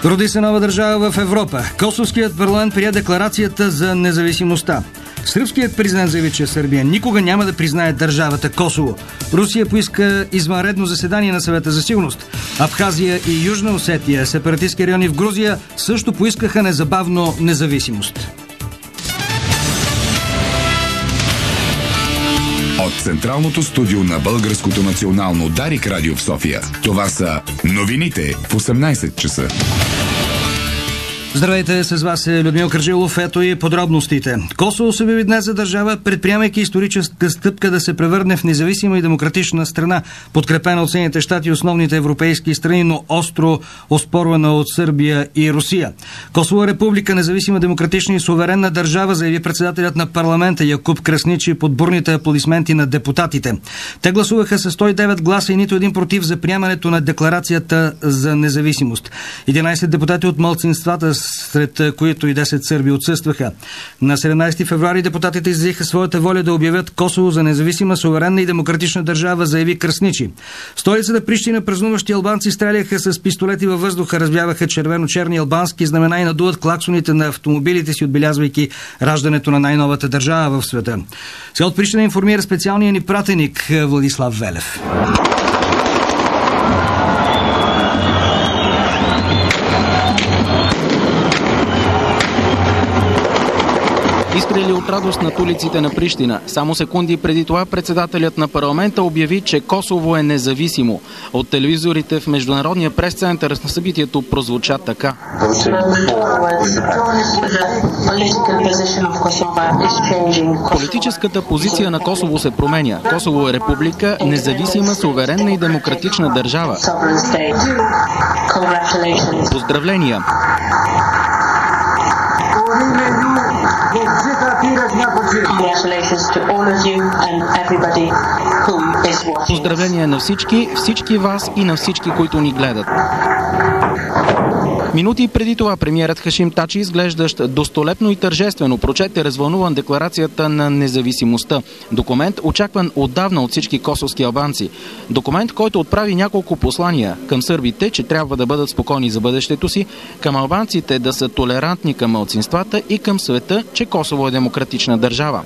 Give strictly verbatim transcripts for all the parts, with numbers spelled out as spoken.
Роди се нова държава в Европа. Косовският парламент прие декларацията за независимостта. Сръбският президент заяви, че Сърбия никога няма да признае държавата Косово. Русия поиска извънредно заседание на Съвета за сигурност. Абхазия и Южна Осетия, сепаратистски райони в Грузия, също поискаха незабавно независимост. От централното студио на Българското национално Дарик радио в София. Това са новините в осемнайсет часа. Здравейте, с вас е Людмил Кърджилов. Ето и подробностите. Косово се обяви днес за държава, предприемайки историческа стъпка да се превърне в независима и демократична страна, подкрепена от Съединените щати и основните европейски страни, но остро оспорвана от Сърбия и Русия. Косово е република, независима, демократична и суверенна държава, заяви председателят на парламента Якуб Красничи под бурните аплодисменти на депутатите. Те гласуваха с сто и девет гласа и нито един против за приемането на декларацията за независимост. единайсет депутати от малцинствата, сред които и десет сърби, отсъстваха. На седемнайсети февруари депутатите изразиха своята воля да обявят Косово за независима, суверенна и демократична държава, заяви Красничи. Столицата Прищина празнуващи албанци стреляха с пистолети във въздуха, разбяваха червено-черни албански знамена и надуват клаксоните на автомобилите си, отбелязвайки раждането на най-новата държава в света. Сега от Прищина информира специалния ни пратеник Владислав Велев. Изстрели от радост над улиците на Прищина. Само секунди преди това председателят на парламента обяви, че Косово е независимо. От телевизорите в Международния прес-център на събитието прозвуча така. Политическата позиция на Косово се променя. Косово е република, независима, суверенна и демократична държава. Поздравления! Поздравления на всички, всички вас и на всички, които ни гледат. Минути преди това премиерът Хашим Тачи, изглеждащ достолепно и тържествено, прочете развълнуван декларацията на независимостта. Документ, очакван отдавна от всички косовски албанци. Документ, който отправи няколко послания към сърбите, че трябва да бъдат спокойни за бъдещето си, към албанците да са толерантни към малцинствата и към света, че Косово е демократична държава.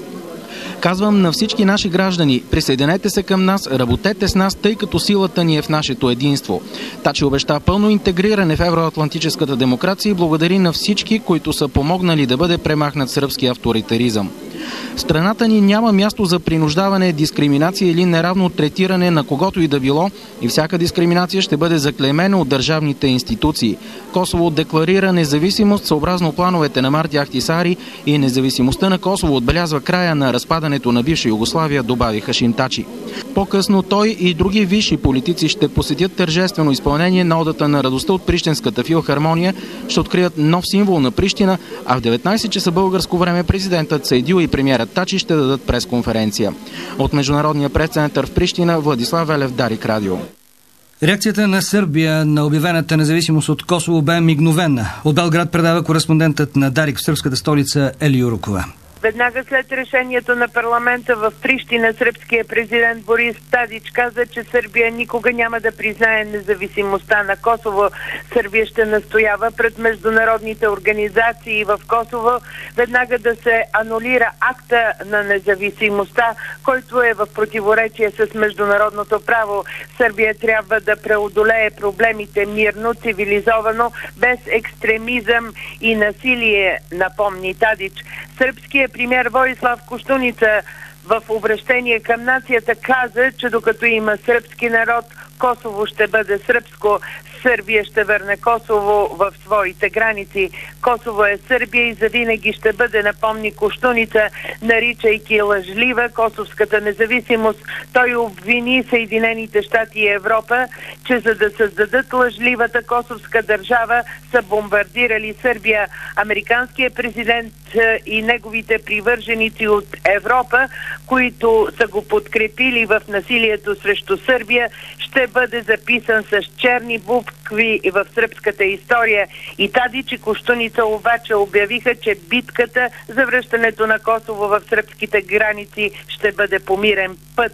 Казвам на всички наши граждани, присъединете се към нас, работете с нас, тъй като силата ни е в нашето единство. Тачи обеща пълно интегриране в евроатлантическата демокрация и благодари на всички, които са помогнали да бъде премахнат сръбски авторитаризъм. Страната ни няма място за принуждаване, дискриминация или неравно третиране на когото и да било и всяка дискриминация ще бъде заклеймена от държавните институции. Косово декларира независимост съобразно плановете на Марти Ахтисари и независимостта на Косово отбелязва края на разпадането на бивша Югославия, добави Хашим Тачи. По-късно той и други висши политици ще посетят тържествено изпълнение на Одата на радостта от Прищинската филхармония, ще открият нов символ на Прищина, а в деветнайсет часа българско време президентът Сейдил и премиерът Тачи ще дадат пресконференция. От Международния прес-център в Прищина, Владислав Велев, Дарик радио. Реакцията на Сърбия на обявената независимост от Косово бе мигновена. От Белград предава кореспондентът на Дарик в сръбската столица Ели Юрукова. Веднага след решението на парламента в Прищина, сръбския президент Борис Тадич каза, че Сърбия никога няма да признае независимостта на Косово. Сърбия ще настоява пред международните организации в Косово веднага да се анулира акта на независимостта, който е в противоречие с международното право. Сърбия трябва да преодолее проблемите мирно, цивилизовано, без екстремизъм и насилие, напомни Тадич. Сръбският премиер Воислав Куштуница в обращение към нацията каза, че докато има сръбски народ, Косово ще бъде сръбско. Сърбия ще върне Косово в своите граници. Косово е Сърбия и завинаги ще бъде, напомни Куштуница, наричайки лъжлива косовската независимост. Той обвини Съединените щати и Европа, че за да създадат лъжливата косовска държава са бомбардирали Сърбия. Американският президент и неговите привърженици от Европа, които са го подкрепили в насилието срещу Сърбия, ще бъде записан с черни букви в сръбската история. И Тадич и Куштуница обаче обявиха, че битката за връщането на Косово в сръбските граници ще бъде по мирен път.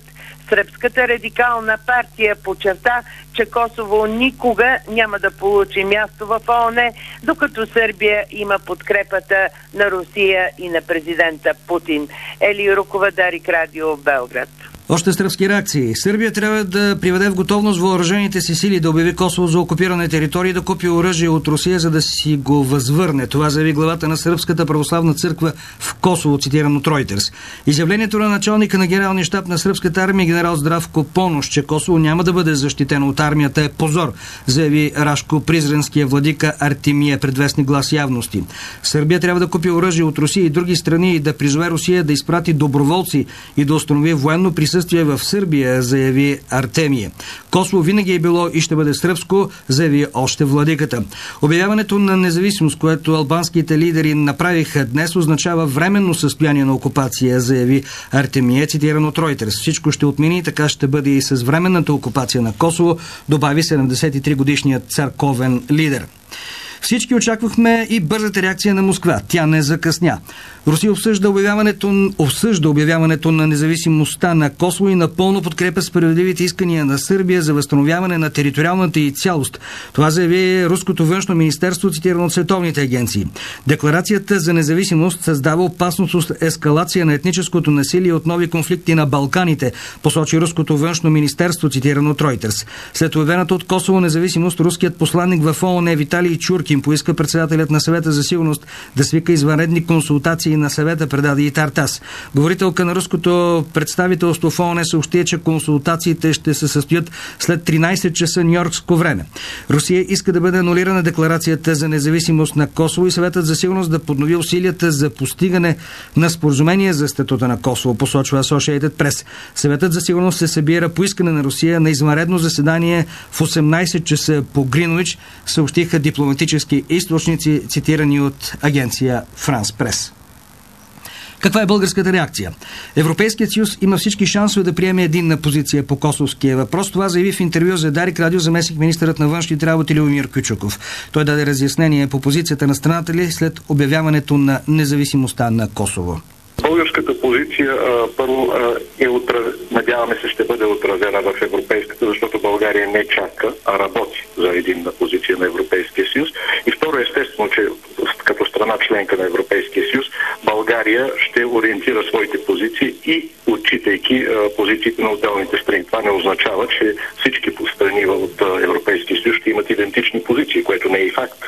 Сръбската радикална партия подчерта, че Косово никога няма да получи място в ООН, докато Сърбия има подкрепата на Русия и на президента Путин. Ели Рукова, Дарик Радио, Белград. Още сръбски реакции. Сърбия трябва да приведе в готовност въоръжените си сили да обяви Косово за окупирана територия и да купи оръжие от Русия, за да си го възвърне. Това заяви главата на Сръбската православна църква в Косово, цитирано от Reuters. Изявлението на началника на генералния щаб на сръбската армия генерал Здравко Понош, че Косово няма да бъде защитено от армията, е позор, заяви Рашко Призренския владика Артемия пред вестник Глас Явности. Сърбия трябва да купи оръжие от Русия и други страни и да призове Русия да изпрати доброволци и да установи военно присъствие в Сърбия, заяви Артемия. Косово винаги е било и ще бъде сръбско, заяви още владиката. Обявяването на независимост, което албанските лидери направиха днес, означава временно състояние на окупация, заяви Артемия, цитиран от Reuters. Всичко ще отмини и така ще бъде и с временната окупация на Косово, добави седемдесет и три годишният църковен лидер. Всички очаквахме и бързата реакция на Москва. Тя не закъсня. Русия обсъжда обявяването, обсъжда обявяването на независимостта на Косово и напълно подкрепя справедливите искания на Сърбия за възстановяване на териториалната й цялост. Това заяви Руското външно министерство, цитирано от световните агенции. Декларацията за независимост създава опасност от ескалация на етническото насилие от нови конфликти на Балканите, посочи Руското външно министерство, цитирано от Reuters. След обявената от Косово независимост, руският посланник в ООН Виталий Чуркин поиска председателят на Съвета за сигурност да свика извънредни консултации на съвета, предаде и Тартас. Говорителка на руското представителство в ООН съобщи, че консултациите ще се състоят след тринайсет часа нюйоркско време. Русия иска да бъде анулирана декларацията за независимост на Косово и Съветът за сигурност да поднови усилията за постигане на споразумение за статута на Косово, посочва Associated Press. Съветът за сигурност се събира по искане на Русия на извънредно заседание в осемнайсет часа по Гринуич, съобщиха дипломатически източници, цитирани от агенция France Press. Каква е българската реакция? Европейският съюз има всички шансове да приеме единна позиция по косовския въпрос. Това заяви в интервю за Дарик Радио заместник министърът на външните работи Любомир Кючуков. Той даде разяснение по позицията на страната ли след обявяването на независимостта на Косово. Българската позиция първо е отраз... надяваме се ще бъде отразена в европейската, защото България не чака, а работи за единна позиция на Европейския съюз. И второ, естествено, че като страна членка на Европейския съюз, България ще ориентира своите позиции и отчитайки позициите на отделните страни. Това не означава, че всички страни от Европейския съюз ще имат идентични позиции, което не е и факт.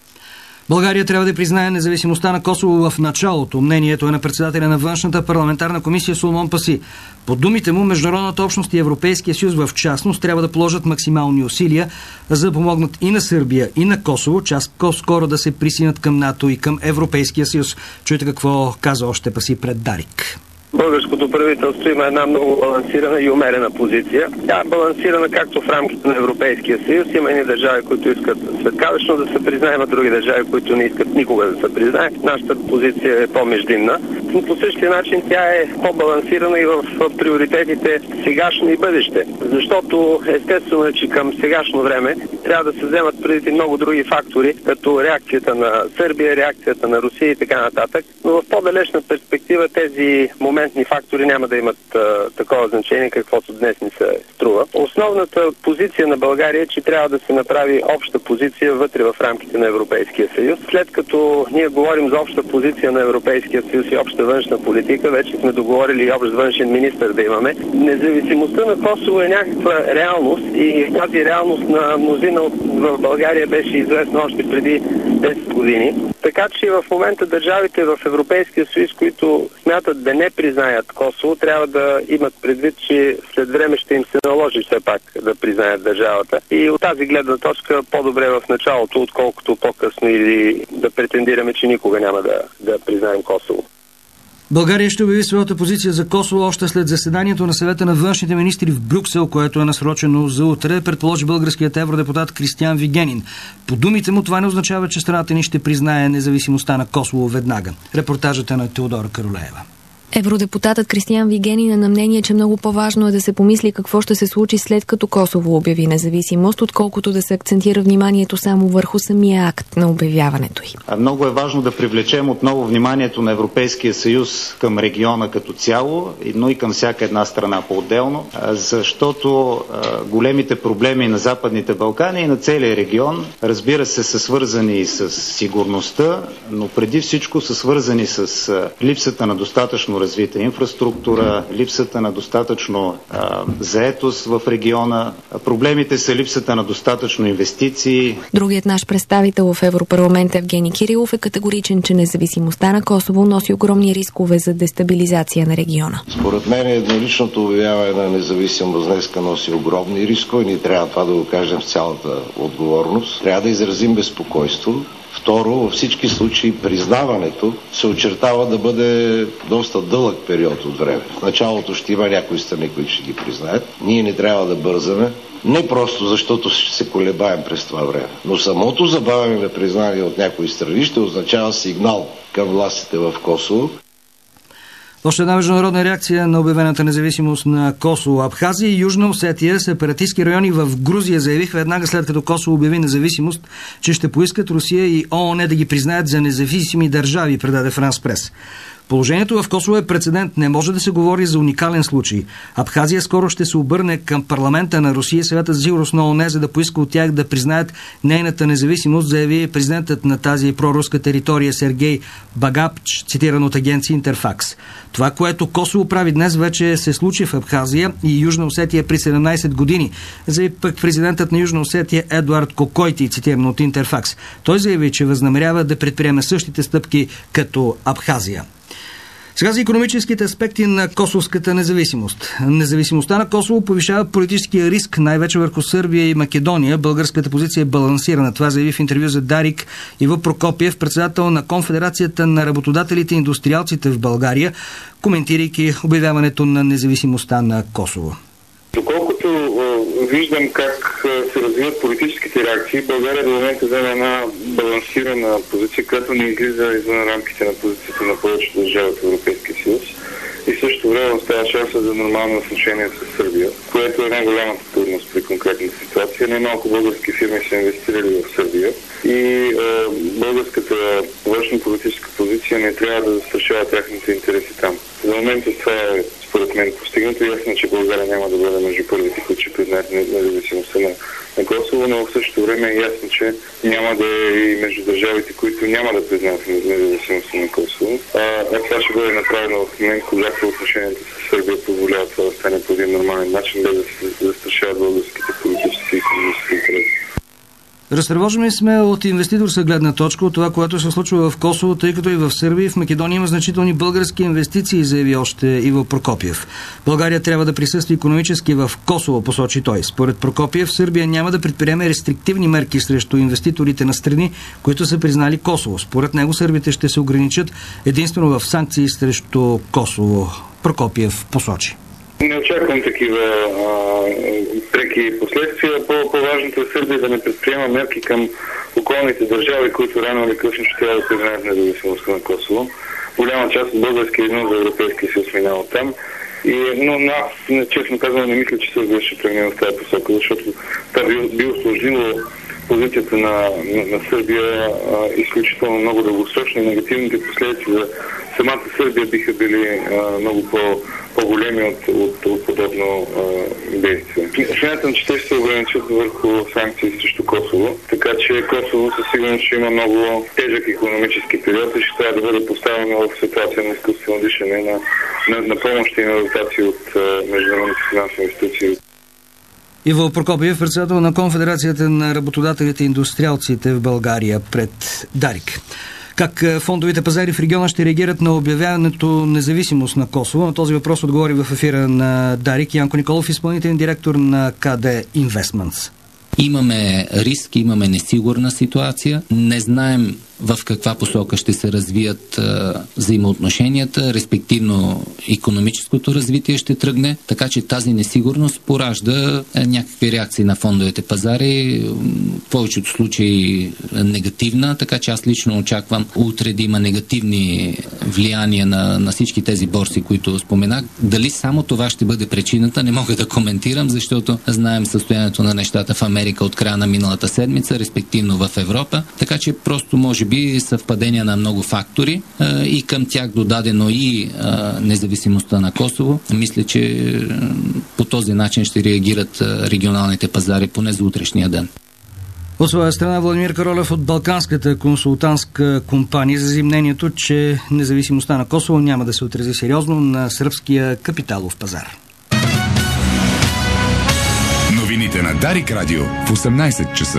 България трябва да признае независимостта на Косово в началото. Мнението е на председателя на външната парламентарна комисия Соломон Паси. По думите му, международната общност и Европейския съюз в частност трябва да положат максимални усилия, за да помогнат и на Сърбия, и на Косово, част по-скоро да се присъединят към НАТО и към Европейския съюз. Чуйте какво каза още Паси пред Дарик. Българското правителство има една много балансирана и умерена позиция. Тя е балансирана както в рамките на Европейския съюз. Има едни държави, които искат светкавично да се признае, а други държави, които не искат никога да се признае. Нашата позиция е по-междинна. Но по същия начин тя е по-балансирана и в приоритетите сегашно и бъдеще. Защото естествено е, че към сегашно време трябва да се вземат преди много други фактори, като реакцията на Сърбия, реакцията на Русия и така нататък. Но в по-далечна перспектива тези моменти фактори няма да имат а, такова значение, каквото днес ни се струва. Основната позиция на България е, че трябва да се направи обща позиция вътре в рамките на Европейския съюз. След като ние говорим за обща позиция на Европейския съюз и обща външна политика, вече сме договорили и общ външен министър да имаме. Независимостта на Косово е някаква реалност и тази реалност на мнозина в България беше известна още преди десет години. Така че в момента държавите в Европейския съюз, които смятат да не признаят Косово, трябва да имат предвид, че след време ще им се наложи все пак да признаят държавата. И от тази гледна точка по-добре в началото, отколкото по-късно или да претендираме, че никога няма да, да признаем Косово. България ще обяви своята позиция за Косово още след заседанието на съвета на външните министри в Брюксел, което е насрочено за утре, предположи българският евродепутат Кристиан Вигенин. По думите му това не означава, че страната ни ще признае независимостта на Косово веднага. Репортажът е на Теодора Каролеева. Евродепутатът Кристиан Вигенин е на мнение, че много по-важно е да се помисли какво ще се случи след като Косово обяви независимост, отколкото да се акцентира вниманието само върху самия акт на обявяването й. Много е важно да привлечем отново вниманието на Европейския съюз към региона като цяло, но и към всяка една страна по-отделно, защото големите проблеми на Западните Балкани и на целия регион, разбира се, са свързани и с сигурността, но преди всичко са свързани с липсата на достатъчно развита инфраструктура, липсата на достатъчно а, заетост в региона. Проблемите са липсата на достатъчно инвестиции. Другият наш представител в Европарламента Евгений Кирилов е категоричен, че независимостта на Косово носи огромни рискове за дестабилизация на региона. Според мен едноличното обявяване на независимост днеска носи огромни рискове. Ние трябва това да го кажем с цялата отговорност. Трябва да изразим безпокойство. Второ, във всички случаи признаването се очертава да бъде доста дълъг период от време. В началото ще има някои страни, които ще ги признаят. Ние не трябва да бързаме. Не просто защото ще се колебаем през това време, но самото забавяне на признание от някои страни ще означава сигнал към властите в Косово. Още една международна реакция на обявената независимост на Косово. Абхазия и Южна Осетия, сепаратистски райони в Грузия, заявиха веднага след като Косово обяви независимост, че ще поискат Русия и ООН да ги признаят за независими държави, предаде Франс Прес. Положението в Косово е прецедент. Не може да се говори за уникален случай. Абхазия скоро ще се обърне към парламента на Русия и Съвета за сигурност на ООН, за да поиска от тях да признаят нейната независимост, заяви президентът на тази проруска територия Сергей Багапч, цитиран от агенция Интерфакс. Това, което Косово прави днес, вече се случи в Абхазия и Южна Осетия при седемнайсет години, заяви пък президентът на Южна Осетия Едуард Кокойти, цитиран от Интерфакс. Той заяви, че възнамерява да предприеме същите стъпки като Абхазия. Сега за икономическите аспекти на косовската независимост. Независимостта на Косово повишава политическия риск, най-вече върху Сърбия и Македония. Българската позиция е балансирана. Това заяви в интервю за Дарик Иво Прокопиев, председател на Конфедерацията на работодателите и индустриалците в България, коментирайки обявяването на независимостта на Косово. Доколкото виждам как се развиват политическите реакции, България до момента взема една балансирана позиция, която не излиза извън рамките на позицията на повечето държави от Европейския съюз. И в същото време остава шанса за нормално отношение с Сърбия, което е най-голямата трудност при конкретната ситуация. Най-малко български фирми са инвестирали в Сърбия и е, българската външно-политическа позиция не трябва да застрашава тяхните интереси там. За момента това е според мен постигнато. Ясно, че България няма да бъде между първите, които ще признаят независимостта на, на Косово, но в същото време е ясно, че няма да е и между държавите, които няма да признаят независимостта на Косово. А, а това ще бъде направено в момент, когато отношенията с Сърбия позволяват това да стане по един нормален начин, без да се застрашават българските политически и икономически интереси. Разтревожени сме от инвеститорска гледна точка от това, което се случва в Косово, тъй като и в Сърбия и в Македония има значителни български инвестиции, заяви още Иво Прокопиев. България трябва да присъства икономически в Косово, посочи той. Според Прокопиев, Сърбия няма да предприеме рестриктивни мерки срещу инвеститорите на страни, които са признали Косово. Според него сърбите ще се ограничат единствено в санкции срещу Косово. Прокопиев посочи. Не очаквам такива а, преки последствия. По- по-важното е Сърбия да не предприема мерки към околните държави, които рано или късно ще трябва да признаят независимостта на Косово. Голяма част от българския износ за Европейския съюз минава там. И, но аз, честно казвам, не мисля, че Сърбия ще премина в тази посока, защото това би, би усложнило позицията на, на, на Сърбия а, изключително много дългосрочно и негативните последици за самата Сърбия биха били а, много по, по-големи от, от, от подобно а, действие. Смятам, че те ще се ограничат върху санкции срещу Косово, така че Косово със сигурност ще има много тежък икономически период и ще трябва да бъде поставено в ситуация на изкуствено дишане на, на, на помощи и на дотации от а, международните финансови институции. Иво Прокопиев, председател на Конфедерацията на работодателите и индустриалците в България пред Дарик. Как фондовите пазари в региона ще реагират на обявяването независимост на Косово? На този въпрос отговори в ефира на Дарик Янко Николов, изпълнителен директор на КД Investments. Имаме риск, имаме несигурна ситуация. Не знаем в каква посока ще се развият а, взаимоотношенията, респективно икономическото развитие ще тръгне, така че тази несигурност поражда а, някакви реакции на фондовете пазари, в повечето случаи негативна, така че аз лично очаквам утре да има негативни влияния на, на всички тези борси, които споменах. Дали само това ще бъде причината, не мога да коментирам, защото знаем състоянието на нещата в Америка от края на миналата седмица, респективно в Европа, така че просто може би съвпадения на много фактори а, и към тях додадено и а, независимостта на Косово. Мисля, че а, по този начин ще реагират а, регионалните пазари, поне за утрешния ден. От своя страна Владимир Каролев от Балканската консултантска компания изрази мнението, че независимостта на Косово няма да се отрази сериозно на сръбския капиталов пазар. Новините на Дарик Радио в осемнайсет часа.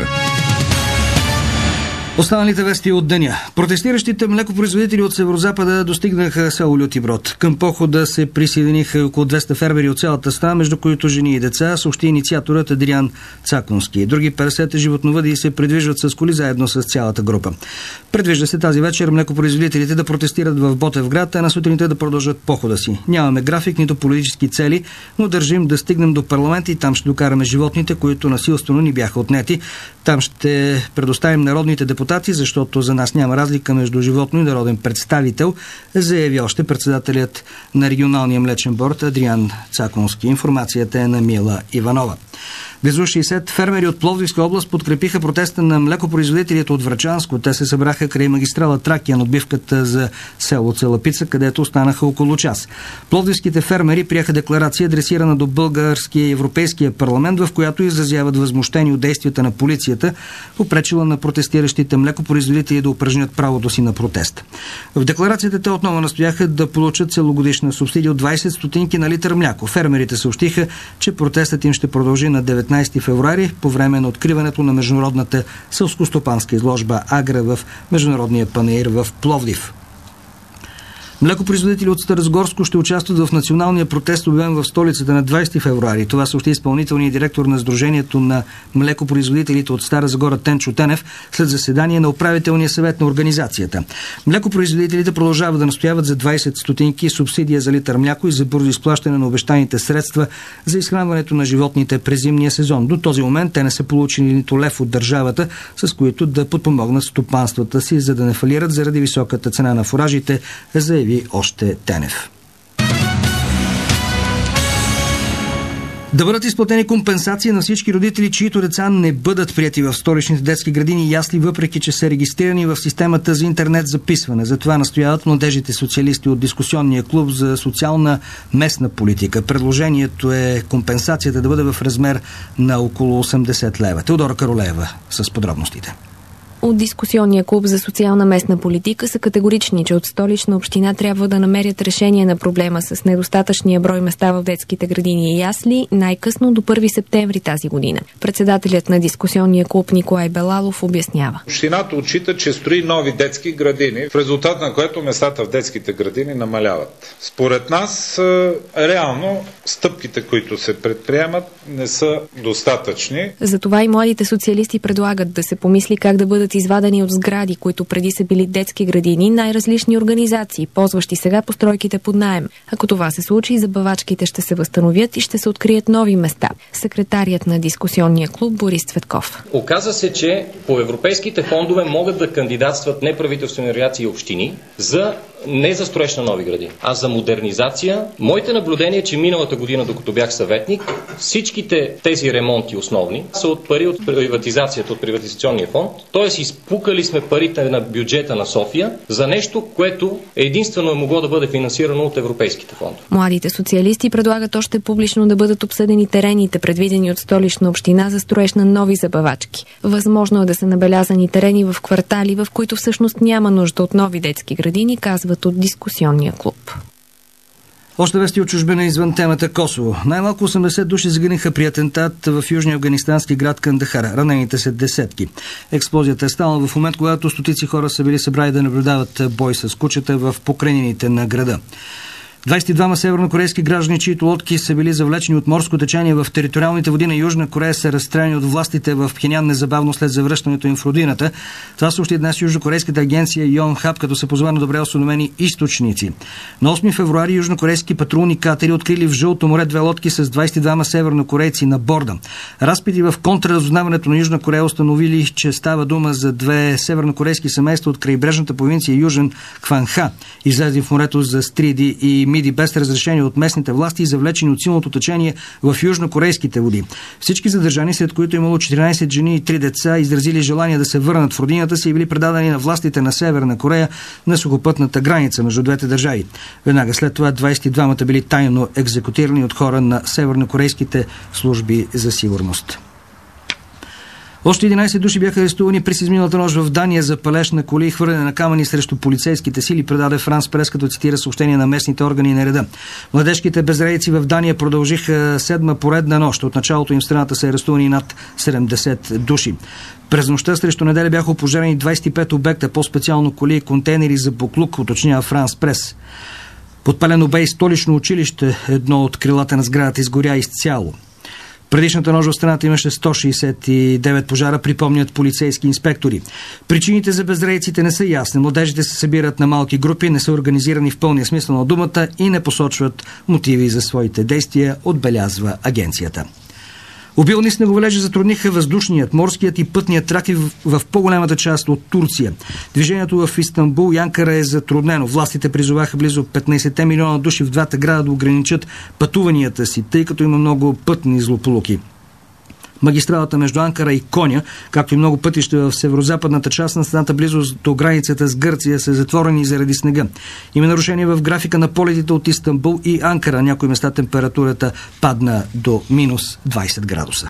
Останалите вести от деня. Протестиращите млекопроизводители от Северозапада достигнаха село Люти Брод. Към похода се присъединиха около двеста фермери от цялата страна, между които жени и деца, съобщи инициаторът Адриан Цаконски. Други петдесет животновъди се придвижват с коли заедно с цялата група. Предвижда се тази вечер млекопроизводителите да протестират в Ботевград, а на сутринта да продължат похода си. Нямаме график, нито политически цели, но държим да стигнем до парламента и там ще докараме животните, които насилствено ни бяха отнети. Там ще предоставим народните депутати, защото за нас няма разлика между животно и народен представител, заяви още председателят на регионалния млечен борд Адриан Цаконски. Информацията е на Мила Иванова. Близо шейсет фермери от Пловдивска област подкрепиха протеста на млекопроизводителите от Врачанско. Те се събраха край магистрала Тракия на отбивката за село Целапица, където останаха около час. Пловдивските фермери приеха декларация, адресирана до българския и европейския парламент, в която изразяват възмущение от действията на полицията, попречила на протестиращите млекопроизводители да упражнят правото си на протест. В декларацията те отново настояха да получат целогодишна субсидия от двайсет стотинки на литър мляко. Фермерите съобщиха, че протестът им ще продължи на деветнайсети февруари по време на откриването на международната селскостопанска изложба Агра в Международния панаир в Пловдив. Млекопроизводители от Старозагорско ще участват в националния протест, обявен в столицата на двайсети февруари. Това съобщи изпълнителният директор на Сдружението на млекопроизводителите от Стара Загора Тенчо Тенев след заседание на управителния съвет на организацията. Млекопроизводителите продължават да настояват за двайсет стотинки субсидия за литър мляко и за бързо изплащане на обещаните средства за изхранването на животните през зимния сезон. До този момент те не са получили нито лев от държавата, с които да подпомогнат стопанствата си, за да не фалират заради високата цена на фуражите, заяви още Тенев. Да бъдат изплатени компенсации на всички родители, чието деца не бъдат прияти в столичните детски градини и ясли, въпреки че са регистрирани в системата за интернет записване. Затова настояват младежите социалисти от дискусионния клуб за социална местна политика. Предложението е компенсацията да бъде в размер на около осемдесет лева. Теодора Каролеева с подробностите. От дискусионния клуб за социална местна политика са категорични, че от Столична община трябва да намерят решение на проблема с недостатъчния брой места в детските градини и ясли най-късно до първи септември тази година. Председателят на дискусионния клуб Николай Белалов обяснява. Общината отчита, че строи нови детски градини, в резултат на което местата в детските градини намаляват. Според нас, реално, стъпките, които се предприемат, не са достатъчни. Затова и младите социалисти предлагат да се помисли как да бъдат извадени от сгради, които преди са били детски градини, най-различни организации, ползващи сега постройките под наем. Ако това се случи, забавачките ще се възстановят и ще се открият нови места. Секретарият на дискусионния клуб Борис Цветков. Оказа се, че по европейските фондове могат да кандидатстват неправителствени организации и общини за не за строеж на нови градини, а за модернизация. Моите наблюдения, че миналата година, докато бях съветник, всичките тези ремонти основни са от пари от приватизацията, от приватизационния фонд. Т.е. изпукали сме парите на бюджета на София за нещо, което единствено е могло да бъде финансирано от европейските фондове. Младите социалисти предлагат още публично да бъдат обсъдени терените, предвидени от Столична община за строеж на нови забавачки. Възможно е да са набелязани терени в квартали, в които всъщност няма нужда от нови детски градини, казват от дискусионния клуб. Още вести от чужбина извън темата Косово. Най-малко осемдесет души загинаха при атентат в южния афганистански град Кандахар. Ранените са десетки. Експлозията е станала в момент, когато стотици хора са били събрали да наблюдават бой с кучета в покрайнините на града. двадесет и двама севернокорейски граждани, чието лодки са били завлечени от морско течение в териториалните води на Южна Корея, са разстреляни от властите в Пхенян незабавно след завръщането им в родината. Това съобщи днес южнокорейската агенция Йонхап, като се позова на добре осведомени източници. На осми февруари южнокорейски патрулни катери открили в Жълто море две лодки с двадесет и двама севернокорейци на борда. Разпити в контраразузнаването на Южна Корея установили, че става дума за две севернокорейски семейства от крайбрежната провинция Южен Кванха, излезли в морето за стриди и миди без разрешение от местните власти и завлечени от силното течение в южнокорейските води. Всички задържани, след които имало четиринадесет жени и три деца, изразили желание да се върнат в родината си и били предадени на властите на Северна Корея на сухопътната граница между двете държави. Веднага след това двадесет и двамата били тайно екзекутирани от хора на севернокорейските служби за сигурност. Още единадесет души бяха арестувани през изминалата нощ в Дания за палеж на коли и хвърляне на камъни срещу полицейските сили, предаде Франс Прес, като цитира съобщение на местните органи на реда. Младежките безредици в Дания продължиха седма поредна нощ. От началото им в страната са арестувани над седемдесет души. През нощта срещу неделя бяха опожарени двадесет и пет обекта, по-специално коли и контейнери за буклук, уточнява Франс Прес. Подпалено бе и столично училище, едно от крилата на сградата изгоря изцяло. Предишната нощ в страната имаше сто шейсет и девет пожара, припомнят полицейски инспектори. Причините за безредиците не са ясни. Младежите се събират на малки групи, не са организирани в пълния смисъл на думата и не посочват мотиви за своите действия, отбелязва агенцията. Обилни снеговалежи затрудниха въздушният, морският и пътният трафик в, в по-голямата част от Турция. Движението в Истанбул и Анкара е затруднено. Властите призоваха близо петнадесет милиона души в двата града да ограничат пътуванията си, тъй като има много пътни злополуки. Магистралата между Анкара и Коня, както и много пътища в северо-западната част на страната близо до границата с Гърция, са затворени заради снега. Има нарушение в графика на полетите от Истанбул и Анкара. Някои места температурата падна до минус двадесет градуса.